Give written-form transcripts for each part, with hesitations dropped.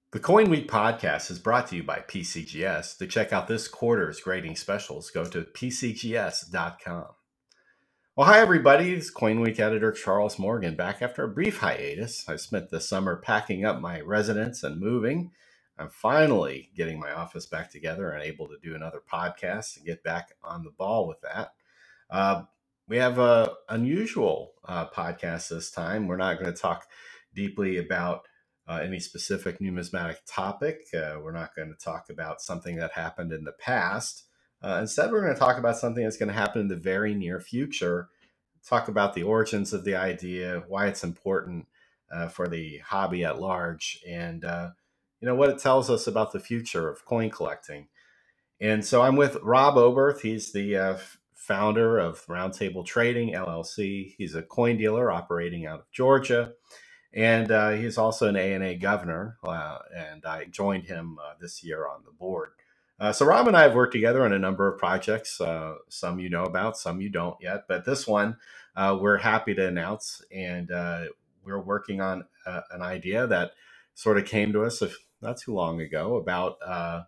The Coin Week podcast is brought to you by PCGS. To check out this quarter's grading specials, go to pcgs.com. Well, hi, everybody. It's Coin Week editor Charles Morgan back after a brief hiatus. I spent the summer packing up my residence and moving. I'm finally getting my office back together and able to do another podcast and get back on the ball with that. Uh, we have a unusual podcast this time. We're not going to talk deeply about any specific numismatic topic. We're not going to talk about something that happened in the past. Instead, we're going to talk about something that's going to happen in the very near future. Talk about the origins of the idea, why it's important for the hobby at large, and what it tells us about the future of coin collecting. And so I'm with Rob Oberth. He's the founder of Roundtable Trading LLC. He's a coin dealer operating out of Georgia. And he's also an ANA governor, and I joined him this year on the board. So Rob and I have worked together on a number of projects, some you know about, some you don't yet. But this one we're happy to announce, and we're working on an idea that sort of came to us not too long ago about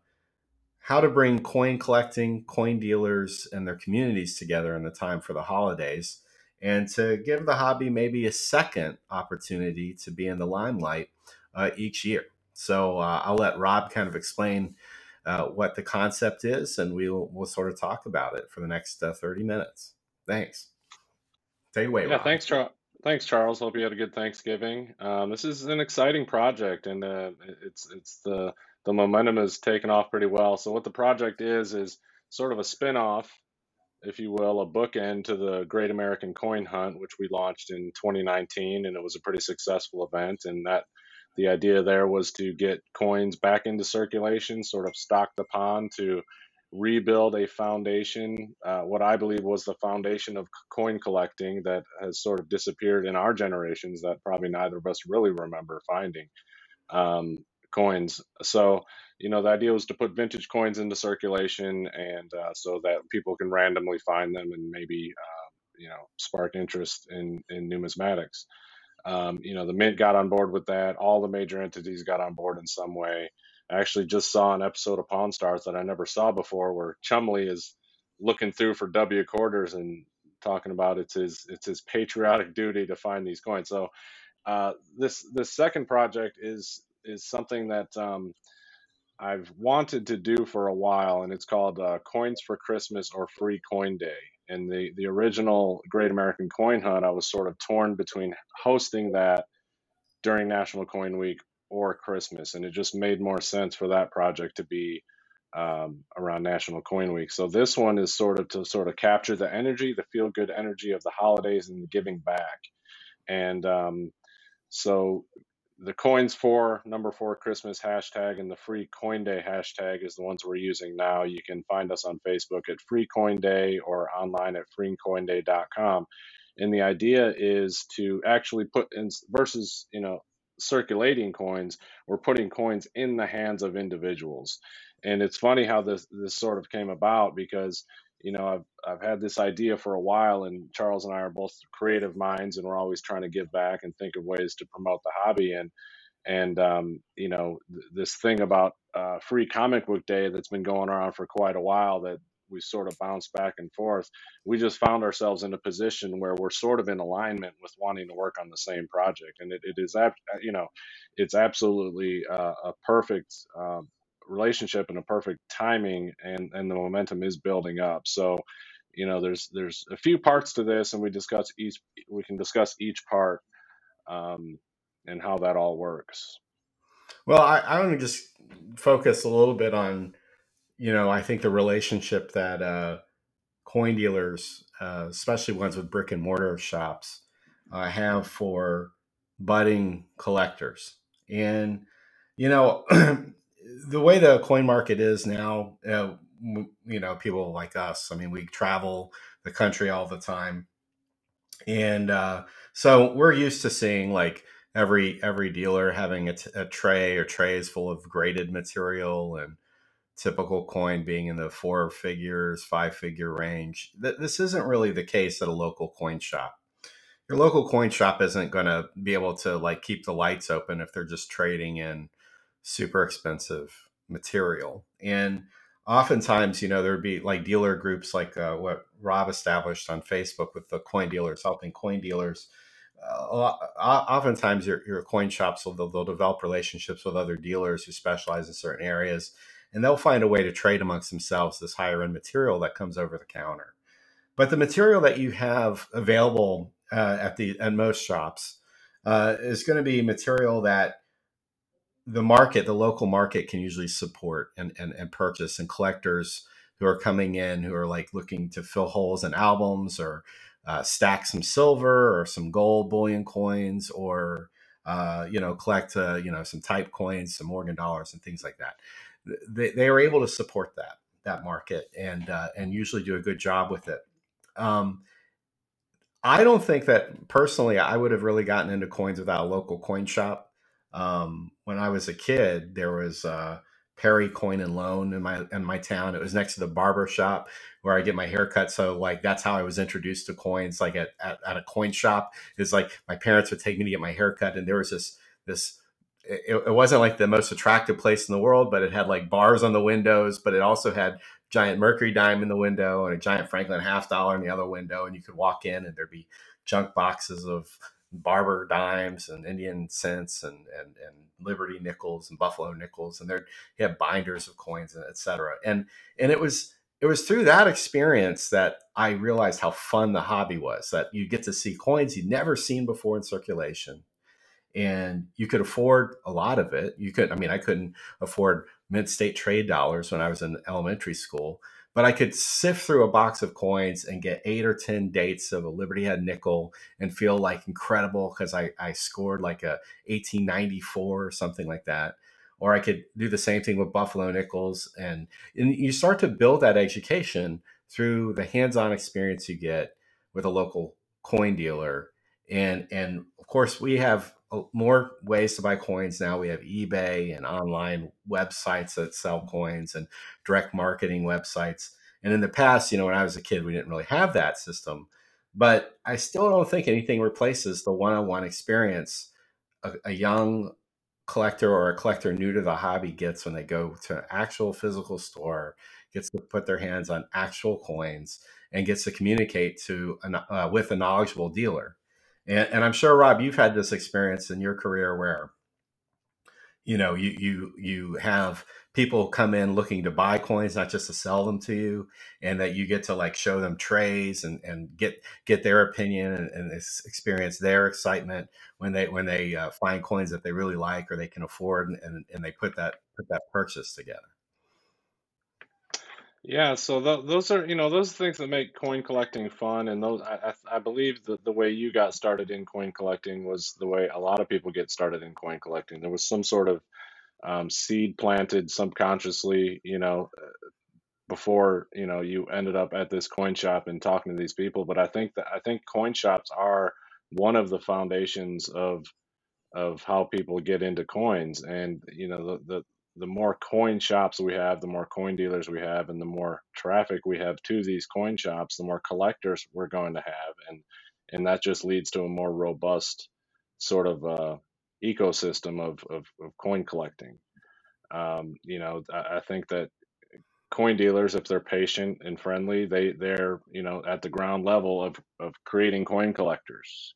how to bring coin collecting, coin dealers, and their communities together in the time for the holidays, and to give the hobby maybe a second opportunity to be in the limelight each year. So I'll let Rob kind of explain what the concept is, and we'll sort of talk about it for the next 30 minutes. Thanks. Take it away, Yeah, Rob. thanks, Charles. Thanks, Charles. Hope you had a good Thanksgiving. This is an exciting project, and it's the momentum has taken off pretty well. So what the project is sort of a spin-off, if you will, a bookend to the Great American Coin Hunt, which we launched in 2019, and it was a pretty successful event. And that the idea there was to get coins back into circulation, sort of stock the pond to rebuild a foundation, what I believe was the foundation of coin collecting that has sort of disappeared in our generations that probably neither of us really remember finding um, coins. So, the idea was to put vintage coins into circulation and so that people can randomly find them and maybe, spark interest in numismatics. The Mint got on board with that. All the major entities got on board in some way. I actually just saw an episode of Pawn Stars that I never saw before, where Chumley is looking through for W quarters and talking about it's his patriotic duty to find these coins. So this second project is something that I've wanted to do for a while, and it's called Coins for Christmas or Free Coin Day. And the original Great American Coin Hunt, I was sort of torn between hosting that during National Coin Week or Christmas, and it just made more sense for that project to be around National Coin Week. So this one is sort of to sort of capture the energy, the feel good energy of the holidays and the giving back. And so the coins for number 4 Christmas hashtag and the free coin day hashtag is the ones we're using now. You can find us on Facebook at free coin day or online at freecoinday.com. And the idea is to actually put in versus, circulating coins, we're putting coins in the hands of individuals. And it's funny how this sort of came about because I've had this idea for a while, and Charles and I are both creative minds, and we're always trying to give back and think of ways to promote the hobby. And this thing about free comic book day that's been going around for quite a while that we sort of bounce back and forth. We just found ourselves in a position where we're sort of in alignment with wanting to work on the same project, and it is it's absolutely a perfect relationship and a perfect timing, and the momentum is building up. So there's a few parts to this, and we can discuss each part um, and how that all works. Well, I want to just focus a little bit on, I think the relationship that coin dealers, especially ones with brick and mortar shops, have for budding collectors. And, the way the coin market is now, people like us, I mean, we travel the country all the time. And so we're used to seeing like every dealer having a tray or trays full of graded material and typical coin being in the 4 figures, 5 figure range. This isn't really the case at a local coin shop. Your local coin shop isn't going to be able to like keep the lights open if they're just trading in super expensive material. And oftentimes, there'd be like dealer groups like what Rob established on Facebook with the coin dealers, helping coin dealers. Oftentimes, your coin shops they'll develop relationships with other dealers who specialize in certain areas, and they'll find a way to trade amongst themselves this higher end material that comes over the counter. But the material that you have available at most shops is going to be material that the local market can usually support and purchase, and collectors who are coming in who are like looking to fill holes in albums or stack some silver or some gold bullion coins or collect some type coins, some Morgan dollars and things like that. They are able to support that market and usually do a good job with it. Um, I don't think that personally I would have really gotten into coins without a local coin shop. When I was a kid, there was Perry Coin and Loan in my town. It was next to the barber shop where I get my hair cut. So like that's how I was introduced to coins. Like at a coin shop, is like my parents would take me to get my hair cut, and there was this. It wasn't like the most attractive place in the world, but it had like bars on the windows, but it also had giant Mercury dime in the window and a giant Franklin half dollar in the other window. And you could walk in and there'd be junk boxes of Barber dimes and Indian cents and Liberty nickels and Buffalo nickels. And they had binders of coins, and et cetera. And it was through that experience that I realized how fun the hobby was, that you get to see coins you'd never seen before in circulation, and you could afford a lot of it. I couldn't afford mint state trade dollars when I was in elementary school, but I could sift through a box of coins and get 8 or 10 dates of a Liberty Head nickel and feel like incredible because I scored like a 1894 or something like that. Or I could do the same thing with Buffalo nickels. And you start to build that education through the hands-on experience you get with a local coin dealer. And of course, we have more ways to buy coins now. We have eBay and online websites that sell coins and direct marketing websites. And in the past, when I was a kid, we didn't really have that system. But I still don't think anything replaces the one-on-one experience a young collector or a collector new to the hobby gets when they go to an actual physical store, gets to put their hands on actual coins, and gets to communicate with a knowledgeable dealer. And I'm sure, Rob, you've had this experience in your career where you have people come in looking to buy coins, not just to sell them to you, and that you get to like show them trays and get their opinion and experience their excitement when they find coins that they really like or they can afford, and they put that purchase together. Yeah, so those are, those things that make coin collecting fun, and those I believe that the way you got started in coin collecting was the way a lot of people get started in coin collecting. There was some sort of seed planted subconsciously, before you ended up at this coin shop and talking to these people. But I think coin shops are one of the foundations of how people get into coins. And the more coin shops we have, the more coin dealers we have, and the more traffic we have to these coin shops, the more collectors we're going to have, and that just leads to a more robust sort of ecosystem of coin collecting. I think that coin dealers, if they're patient and friendly, they're at the ground level of creating coin collectors.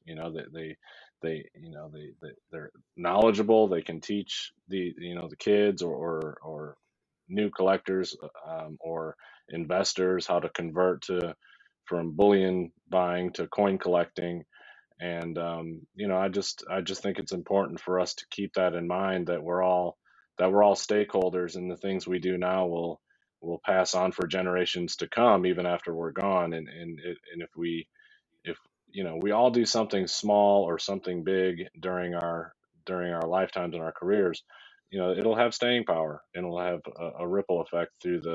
They're knowledgeable. They can teach the kids or new collectors, or investors, how to convert to from bullion buying to coin collecting. And I just think it's important for us to keep that in mind, that we're all stakeholders, and the things we do now will pass on for generations to come, even after we're gone. And if we all do something small or something big during our lifetimes and our careers, it'll have staying power, and it'll have a ripple effect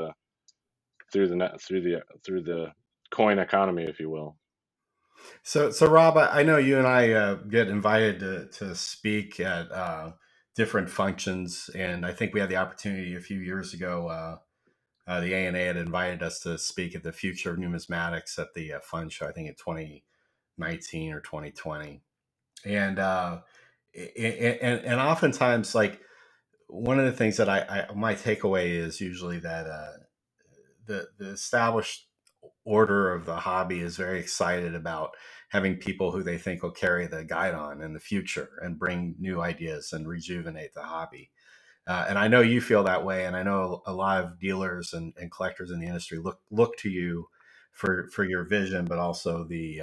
through the coin economy, if you will. So Rob, I know you and I get invited to speak at different functions, and I think we had the opportunity a few years ago. The ANA had invited us to speak at the Future of Numismatics at the Fund Show, I think in 2019 or 2020. And oftentimes, like, one of the things that my takeaway is usually that the established order of the hobby is very excited about having people who they think will carry the guide on in the future and bring new ideas and rejuvenate the hobby. And I know you feel that way, and I know a lot of dealers and collectors in the industry look to you for your vision, but also the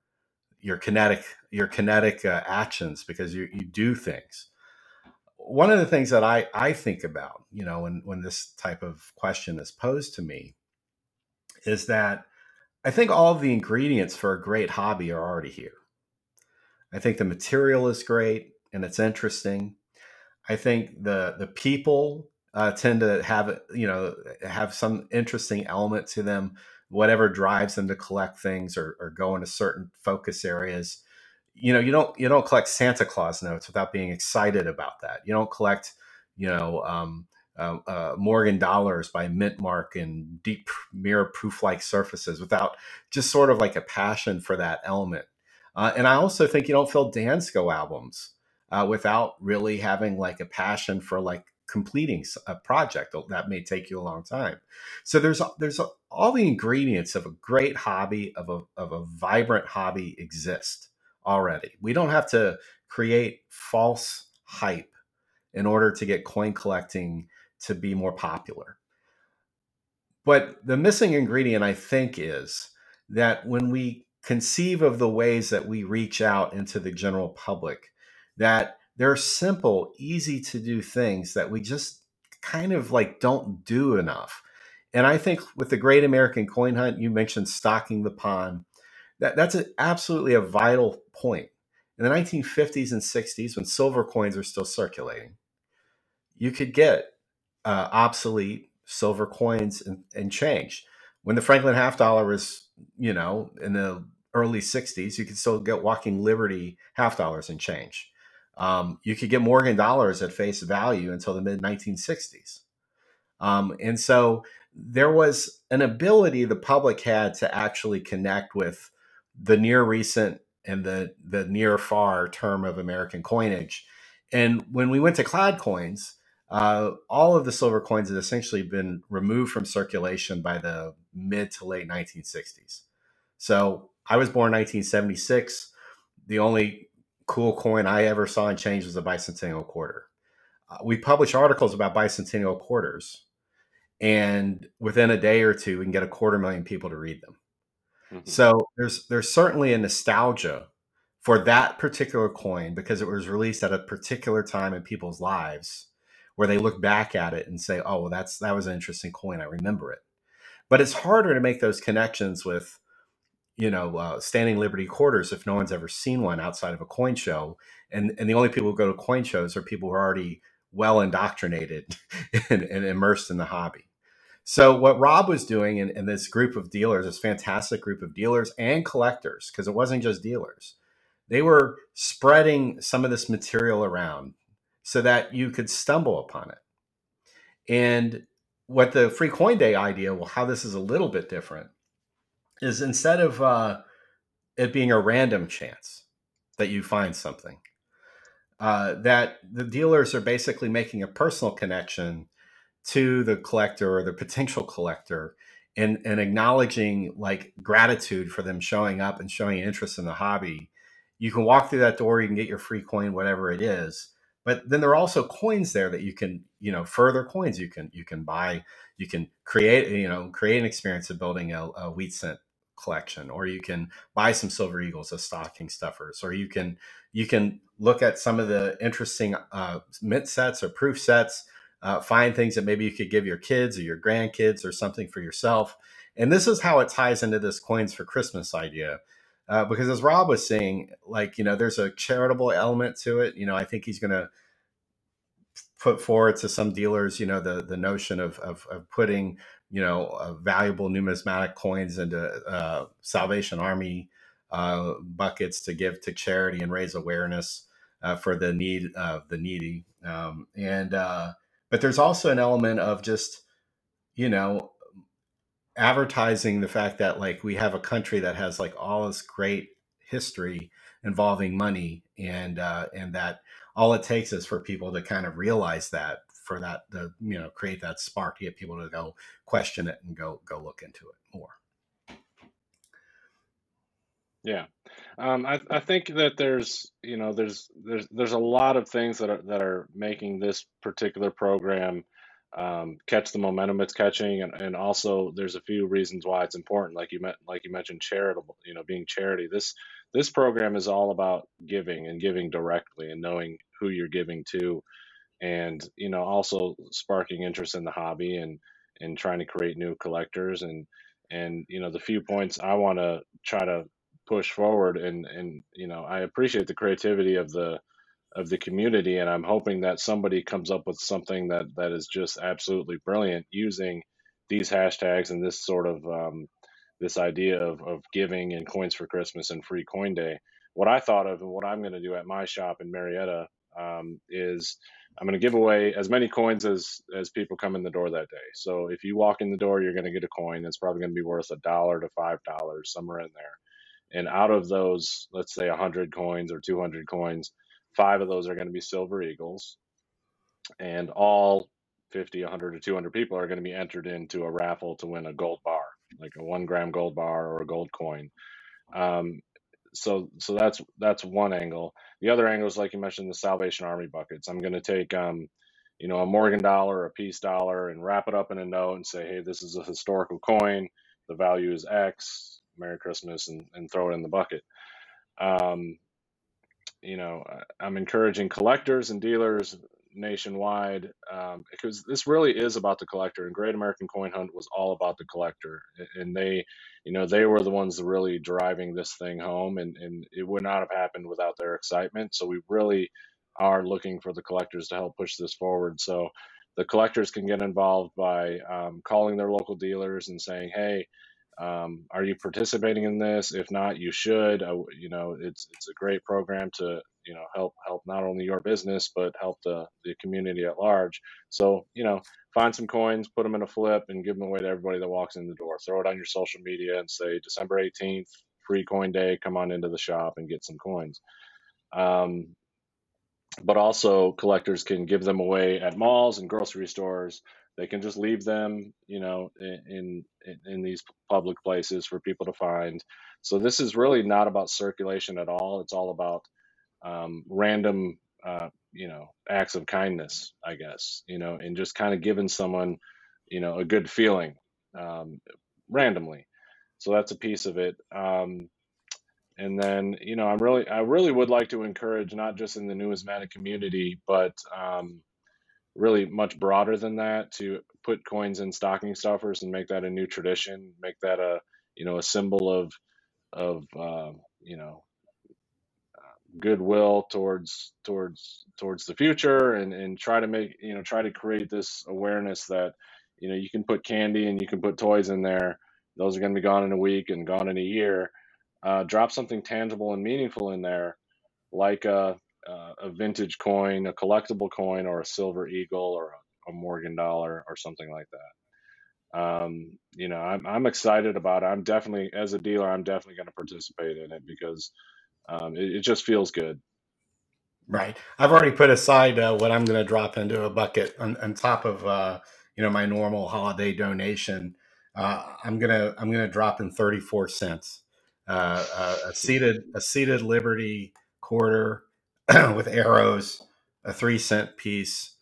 your kinetic actions, because you do things. One of the things that I think about, when this type of question is posed to me, is that I think all of the ingredients for a great hobby are already here. I think the material is great and it's interesting. I think the people tend to have some interesting element to them, whatever drives them to collect things or go into certain focus areas. You don't collect Santa Claus notes without being excited about that. You don't collect you know Morgan dollars by Mintmark and deep mirror proof like surfaces without just sort of like a passion for that element. And I also think you don't fill Dansko albums without really having like a passion for like completing a project that may take you a long time. So there's all the ingredients of a great hobby, of a vibrant hobby exist already. We don't have to create false hype in order to get coin collecting to be more popular. But the missing ingredient, I think, is that when we conceive of the ways that we reach out into the general public, that there are simple, easy to do things that we just kind of like don't do enough. And I think with the Great American Coin Hunt, you mentioned stocking the pond. That's absolutely a vital point. In the 1950s and 60s, when silver coins were still circulating, you could get obsolete silver coins and change. When the Franklin half dollar was, in the early 60s, you could still get Walking Liberty half dollars and change. You could get Morgan dollars at face value until the mid 1960s. And so there was an ability the public had to actually connect with the near recent and the near far term of American coinage. And when we went to clad coins, all of the silver coins had essentially been removed from circulation by the mid to late 1960s. So I was born in 1976. The only cool coin I ever saw and change was a bicentennial quarter. We publish articles about bicentennial quarters, and within a day or two, we can get 250,000 people to read them. Mhm. So there's certainly a nostalgia for that particular coin because it was released at a particular time in people's lives where they look back at it and say, "Oh, well, that was an interesting coin. I remember it." But it's harder to make those connections with standing Liberty quarters if no one's ever seen one outside of a coin show, and the only people who go to coin shows are people who are already well indoctrinated and immersed in the hobby. So what Rob was doing in this group of dealers, this fantastic group of dealers and collectors, because it wasn't just dealers, they were spreading some of this material around so that you could stumble upon it. And what the Free Coin Day idea, well, how this is a little bit different, is instead of it being a random chance that you find something, that the dealers are basically making a personal connection to the collector or the potential collector, and acknowledging like gratitude for them showing up and showing interest in the hobby. You can walk through that door, you can get your free coin, whatever it is. But then there are also coins there that you can, further coins you can buy. You can create an experience of building a wheat cent collection, or you can buy some silver eagles as stocking stuffers, or you can look at some of the interesting mint sets or proof sets, find things that maybe you could give your kids or your grandkids or something for yourself. And this is how it ties into this coins for Christmas idea. Because as Rob was saying, like, there's a charitable element to it. I think he's going to put forward to some dealers, the notion of putting, valuable numismatic coins into Salvation Army buckets to give to charity and raise awareness for the need of the needy. But there's also an element of just, you know, advertising the fact that like we have a country that has like all this great history involving money, and that all it takes is for people to kind of realize that for that to create that spark to get people to go question it and go look into it more. Yeah. I think that there's a lot of things that are making this particular program catch the momentum it's catching, and also there's a few reasons why it's important. Like you mentioned, charitable, being charity. This program is all about giving and giving directly and knowing who you're giving to, and also sparking interest in the hobby and trying to create new collectors and the few points I want to try to push forward, and I appreciate the creativity of the community, and I'm hoping that somebody comes up with something that is just absolutely brilliant using these hashtags and this sort of this idea of giving and coins for Christmas and free coin day. What I thought of and what I'm going to do at my shop in Marietta is I'm going to give away as many coins as people come in the door that day. So if you walk in the door, you're going to get a coin that's probably going to be worth $1 to $5, somewhere in there. And out of those, let's say 100 coins or 200 coins, five of those are going to be Silver Eagles, and all 50, 100, or 200 people are going to be entered into a raffle to win a gold bar, like a 1 gram gold bar or a gold coin. Um, so that's one angle. The other angle is, like you mentioned, the Salvation Army buckets. I'm going to take a Morgan dollar, a peace dollar, and wrap it up in a note and say, hey, this is a historical coin. The value is X. Merry Christmas, and throw it in the bucket. Um, I'm encouraging collectors and dealers nationwide, because this really is about the collector. And Great American Coin Hunt was all about the collector, and they were the ones really driving this thing home, and it would not have happened without their excitement. So we really are looking for the collectors to help push this forward. So the collectors can get involved by calling their local dealers and saying, hey, are you participating in this? If not, you should. It's a great program to help not only your business but help the community at large. So find some coins, put them in a flip, and give them away to everybody that walks in the door. Throw it on your social media and say December 18th, free coin day. Come on into the shop and get some coins. But also collectors can give them away at malls and grocery stores. They can just leave them, in these public places for people to find. So this is really not about circulation at all. It's all about random, acts of kindness, I guess, and just kind of giving someone, a good feeling um, randomly. So that's a piece of it. And then, I really would like to encourage, not just in the numismatic community, but really much broader than that, to put coins in stocking stuffers and make that a new tradition, make that a symbol of goodwill towards the future, and try to try to create this awareness that, you can put candy and you can put toys in there. Those are going to be gone in a week and gone in a year. Drop something tangible and meaningful in there, like a vintage coin, a collectible coin, or a Silver Eagle, or a Morgan dollar, or something like that. I'm excited about it. I'm definitely, as a dealer, I'm definitely going to participate in it because it just feels good. Right. I've already put aside what I'm going to drop into a bucket on top of my normal holiday donation. I'm gonna drop in 34 cents. A seated Liberty quarter with arrows, a 3 cent piece,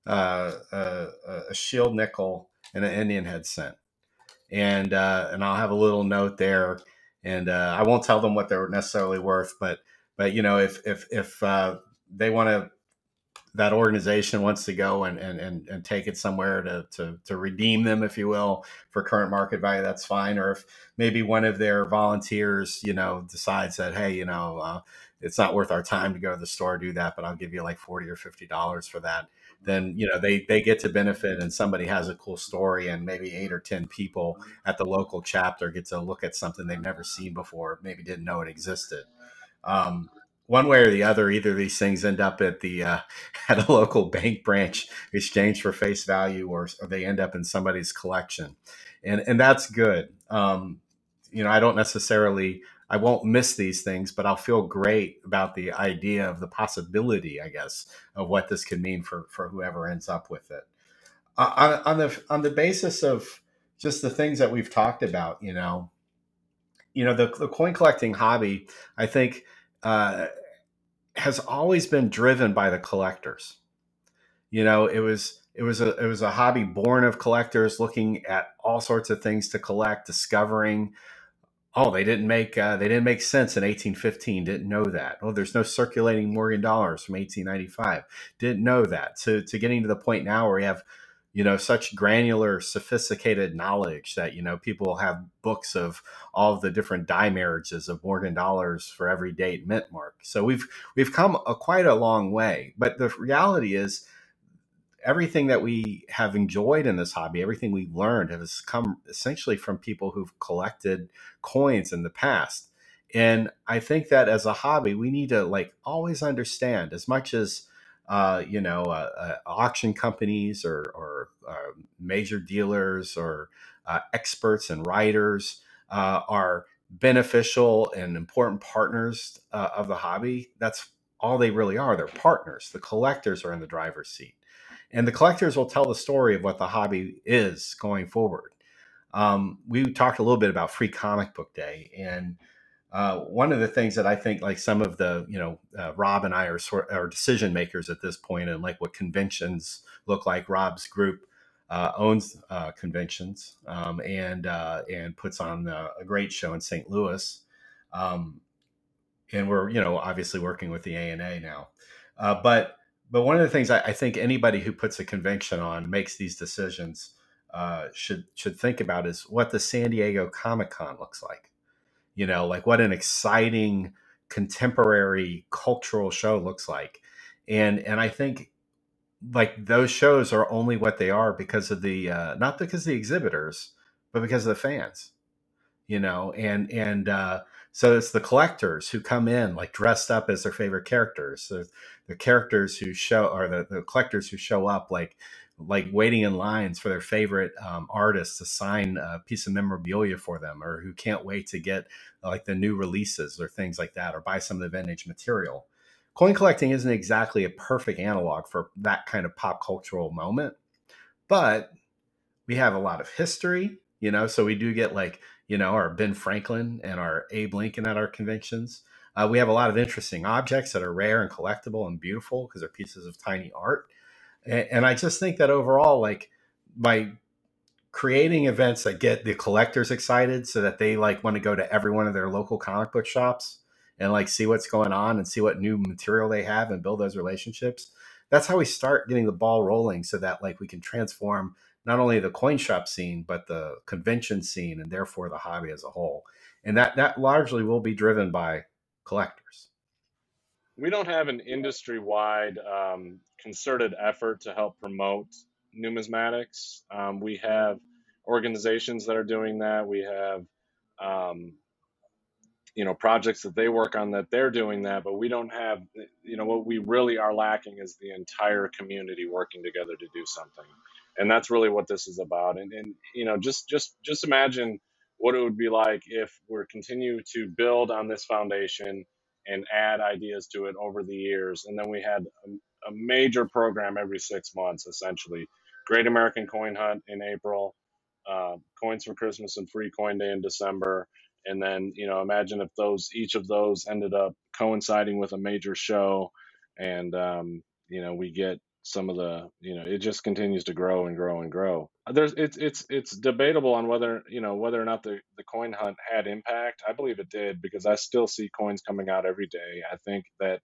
a shield nickel, and an Indian head cent. And I'll have a little note there, and I won't tell them what they're necessarily worth, but if they want to, that organization wants to go and take it somewhere to redeem them, if you will, for current market value, that's fine. Or if maybe one of their volunteers, decides that, hey, it's not worth our time to go to the store, do that, but I'll give you like $40 or $50 for that. Then, they get to benefit, and somebody has a cool story, and maybe 8 or 10 people at the local chapter get to look at something they've never seen before, maybe didn't know it existed. Um, One way or the other, either of these things end up at the at a local bank branch exchanged for face value, or they end up in somebody's collection, and that's good. I don't necessarily I won't miss these things, but I'll feel great about the idea of the possibility, I guess, of what this could mean for whoever ends up with it. On the basis of just the things that we've talked about, the coin collecting hobby, I think, uh, has always been driven by the collectors. It was a hobby born of collectors looking at all sorts of things to collect, discovering, oh, they didn't make sense in 1815. Didn't know that. Oh, there's no circulating Morgan dollars from 1895. Didn't know that. To getting to the point now where we have, such granular, sophisticated knowledge that people have books of all of the different die marriages of Morgan dollars for every date mint mark. So we've come quite a long way. But the reality is, everything that we have enjoyed in this hobby, everything we've learned has come essentially from people who've collected coins in the past. And I think that as a hobby, we need to like always understand as much as, auction companies or major dealers or experts and writers are beneficial and important partners of the hobby. That's all they really are. They're partners. The collectors are in the driver's seat, and the collectors will tell the story of what the hobby is going forward. We talked a little bit about Free Comic Book Day, and one of the things that I think, like some of the, Rob and I are decision makers at this point, and like what conventions look like. Rob's group owns conventions, and puts on a great show in St. Louis. Um, and we're obviously working with the ANA now, but one of the things I think anybody who puts a convention on, makes these decisions, should think about is what the San Diego Comic Con looks like. Like what an exciting contemporary cultural show looks like. And I think like those shows are only what they are because of the not because of the exhibitors, but because of the fans. And so it's the collectors who come in like dressed up as their favorite characters. So the characters who show, or the collectors who show up like waiting in lines for their favorite artists to sign a piece of memorabilia for them, or who can't wait to get like the new releases or things like that, or buy some of the vintage material. Coin collecting isn't exactly a perfect analog for that kind of pop cultural moment, but we have a lot of history, so we do get like, our Ben Franklin and our Abe Lincoln at our conventions. We have a lot of interesting objects that are rare and collectible and beautiful because they're pieces of tiny art. And I just think that overall, like, by creating events that get the collectors excited so that they like want to go to every one of their local comic book shops and like see what's going on and see what new material they have and build those relationships. That's how we start getting the ball rolling, so that like we can transform not only the coin shop scene but the convention scene, and therefore the hobby as a whole. And that largely will be driven by collectors. We don't have an industry-wide concerted effort to help promote numismatics. We have organizations that are doing that. We have um, projects that they work on that they're doing that, but we don't have, what we really are lacking is the entire community working together to do something. And that's really what this is about. And just imagine what it would be like if we're continue to build on this foundation and add ideas to it over the years, and then we had a major program every 6 months, essentially. Great American Coin Hunt in April, Coins for Christmas and Free Coin Day in December, and then imagine if those each of those ended up coinciding with a major show, and we get some of the, it just continues to grow and grow and grow. It's debatable on whether or not the coin hunt had impact. I believe it did, because I still see coins coming out every day. I think that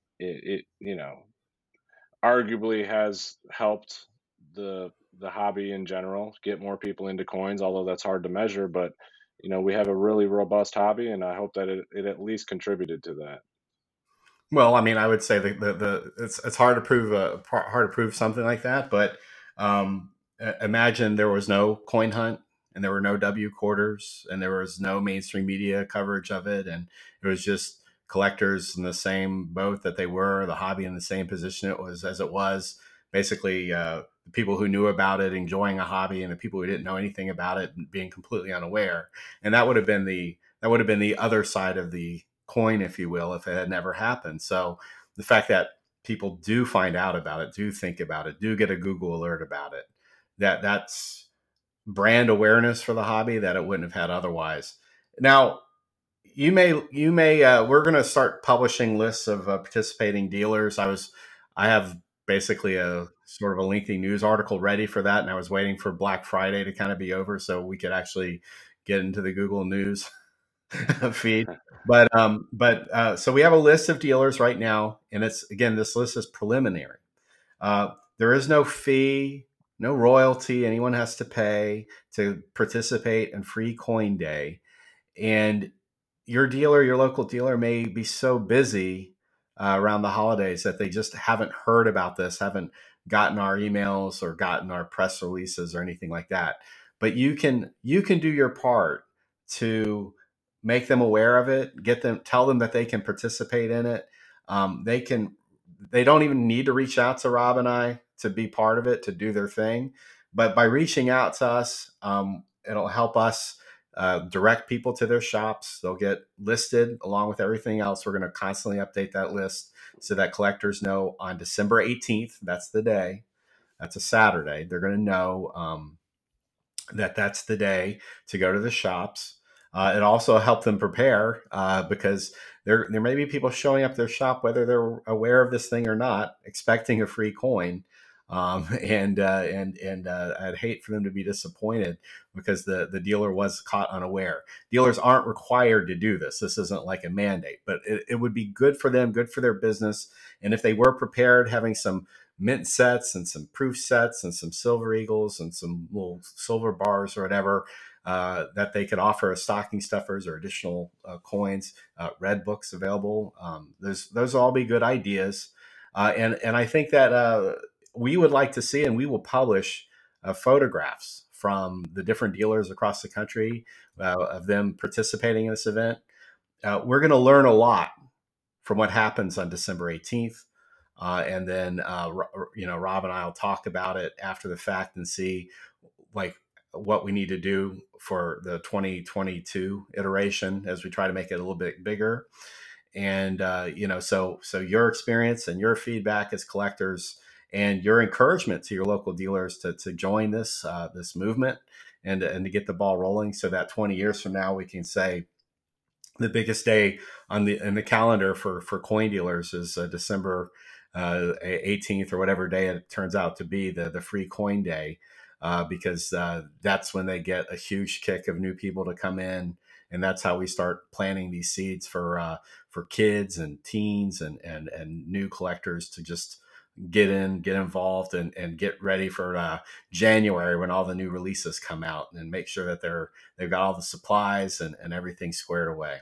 it arguably has helped the hobby in general get more people into coins, although that's hard to measure. But we have a really robust hobby, and I hope that it at least contributed to that. Well, I mean, I would say the it's hard to prove something like that, but imagine there was no coin hunt, and there were no W quarters, and there was no mainstream media coverage of it, and it was just collectors in the same boat that they were, the hobby in the same position it was, basically the people who knew about it enjoying a hobby, and the people who didn't know anything about it being completely unaware, and that that would have been the other side of the coin, if you will, if it had never happened. So the fact that people do find out about it, do think about it, do get a Google alert about it, that's brand awareness for the hobby that it wouldn't have had otherwise. Now, we're going to start publishing lists of participating dealers. I have basically a sort of a lengthy news article ready for that, and I was waiting for Black Friday to kind of be over so we could actually get into the Google News feed. But so we have a list of dealers right now, and it's, again, this list is preliminary. There is no fee, no royalty anyone has to pay to participate in Free Coin Day. And your dealer, your local dealer, may be so busy around the holidays that they just haven't heard about this, haven't gotten our emails or gotten our press releases or anything like that. But you can do your part to make them aware of it, tell them that they can participate in it. They don't even need to reach out to Rob and I to be part of it, to do their thing. But by reaching out to us, it'll help us direct people to their shops. They'll get listed along with everything else. We're going to constantly update that list so that collectors know on December 18th, that's the day, that's a Saturday, they're going to know that that's the day to go to the shops. It also helped them prepare because there may be people showing up at their shop, whether they're aware of this thing or not, expecting a free coin. And I'd hate for them to be disappointed because the dealer was caught unaware. Dealers aren't required to do this. This isn't like a mandate, but it would be good for them, good for their business. And if they were prepared, having some mint sets and some proof sets and some silver eagles and some little silver bars or whatever that they could offer as stocking stuffers or additional coins, red books available. Those all be good ideas. And I think that we would like to see, and we will publish photographs from the different dealers across the country of them participating in this event. We're going to learn a lot from what happens on December 18th. And then, Rob and I will talk about it after the fact and see like what we need to do for the 2022 iteration as we try to make it a little bit bigger. And, so your experience and your feedback as collectors and your encouragement to your local dealers to join this movement and to get the ball rolling so that 20 years from now we can say, the biggest day in the calendar for coin dealers is December 18th or whatever day it turns out to be, the Free Coin Day, because that's when they get a huge kick of new people to come in, and that's how we start planting these seeds for kids and teens and new collectors to just get involved and get ready for January when all the new releases come out, and make sure that they've got all the supplies and everything squared away.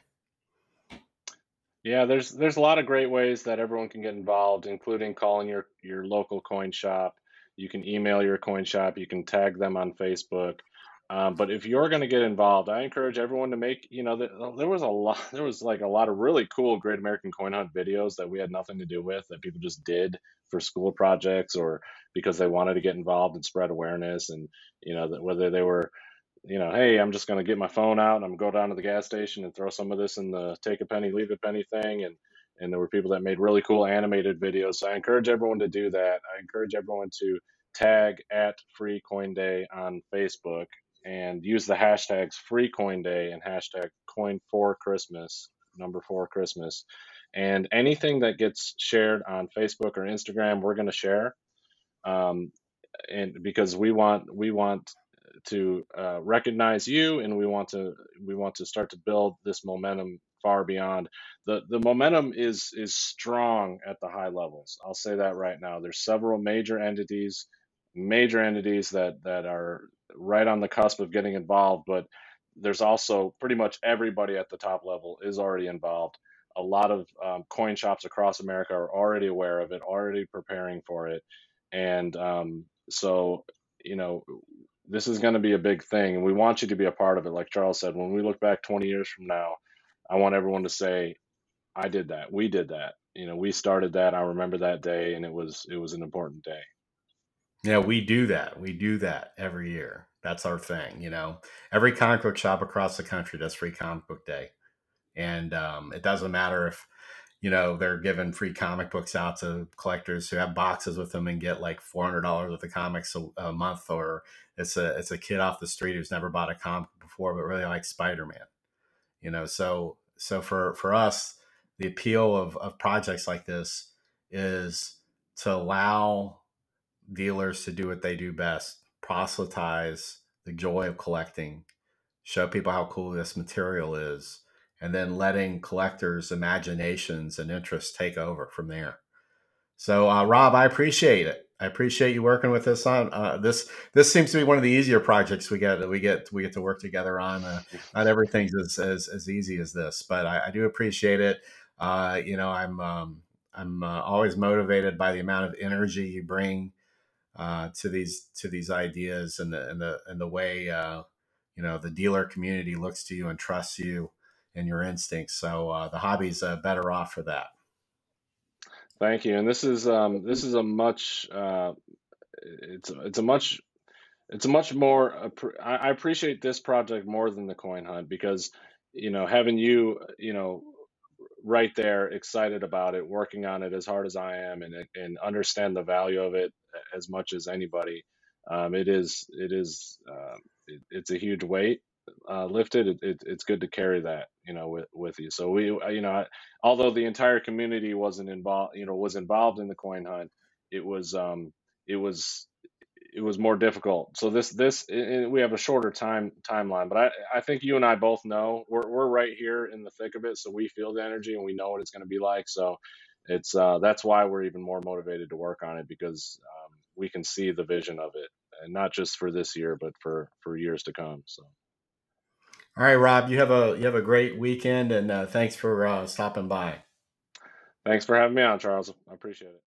Yeah, there's a lot of great ways that everyone can get involved, including calling your local coin shop. You can email your coin shop. You can tag them on Facebook. But if you're going to get involved, I encourage everyone to make, there was a lot, there was like a lot of really cool Great American Coin Hunt videos that we had nothing to do with, that people just did for school projects or because they wanted to get involved and spread awareness. And, that whether they were, hey, I'm just going to get my phone out and I'm going to go down to the gas station and throw some of this in the take a penny, leave a penny thing. And there were people that made really cool animated videos. So I encourage everyone to do that. I encourage everyone to tag at Free Coin Day on Facebook and use the hashtags Free Coin Day and hashtag Coin for Christmas, number 4 Christmas. And anything that gets shared on Facebook or Instagram, we're going to share. Um, and because we want to recognize you, and we want to start to build this momentum far beyond the momentum is strong at the high levels. I'll say that right now. There's several major entities that are right on the cusp of getting involved, but there's also pretty much everybody at the top level is already involved. A lot of coin shops across America are already aware of it, already preparing for it, and so you know this is going to be a big thing, and we want you to be a part of it. Like Charles said, when we look back 20 years from now, I want everyone to say, I did that, we did that, we started that, I remember that day, and it was an important day. Yeah, we do that. We do that every year. That's our thing. Every comic book shop across the country does free comic book day. And it doesn't matter if, they're giving free comic books out to collectors who have boxes with them and get like $400 worth of comics a month, or it's a kid off the street who's never bought a comic before but really likes Spider-Man. So for us, the appeal of projects like this is to allow dealers to do what they do best: proselytize the joy of collecting, show people how cool this material is, and then letting collectors' imaginations and interests take over from there. So, Rob, I appreciate it. I appreciate you working with us on this. This seems to be one of the easier projects we get to work together on. Not everything's as easy as this, but I do appreciate it. I'm always motivated by the amount of energy you bring to these ideas, and the way the dealer community looks to you and trusts you and your instincts. So the hobby's better off for that. Thank you. And this is a much it's a much it's a much more I appreciate this project more than the coin hunt, because having you right there, excited about it, working on it as hard as I am, and understand the value of it as much as anybody. It's a huge weight lifted. It's good to carry that with you. So although the entire community wasn't involved, was involved in the coin hunt, it was it was it was more difficult. So we have a shorter timeline, but I think you and I both know we're right here in the thick of it, so we feel the energy and we know what it's going to be like. So it's that's why we're even more motivated to work on it, because we can see the vision of it, and not just for this year, but for years to come. So All right, Rob, you have a great weekend, and thanks for stopping by. thanks for having me on, Charles. I appreciate it.